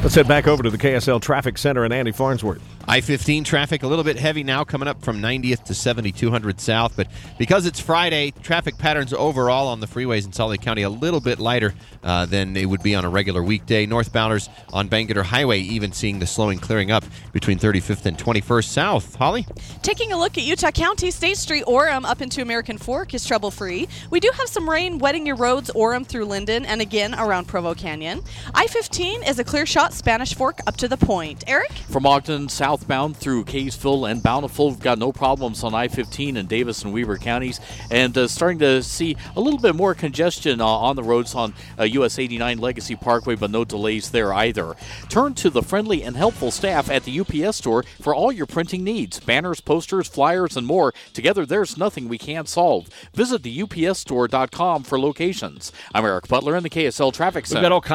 Let's head back over to the KSL Traffic Center and Andy Farnsworth. I-15 traffic a little bit heavy now coming up from 90th to 7200 south, but because it's Friday, traffic patterns overall on the freeways in Salt Lake County a little bit lighter than it would be on a regular weekday. Northbounders on Bangerter Highway even seeing the slowing clearing up between 35th and 21st south. Holly? Taking a look at Utah County, State Street, Orem up into American Fork is trouble-free. We do have some rain wetting your roads, Orem through Linden, and again around Provo Canyon. I-15 is a clear shot Spanish Fork up to the point. Eric? From Ogden southbound through Kaysville and Bountiful, we've got no problems on I-15 in Davis and Weber counties, and starting to see a little bit more congestion on the roads on US 89 Legacy Parkway, but no delays there either. Turn to the friendly and helpful staff at the UPS store for all your printing needs. Banners, posters, flyers, and more. Together, there's nothing we can't solve. Visit the UPSstore.com for locations. I'm Eric Butler in the KSL Traffic Center. We've got all kinds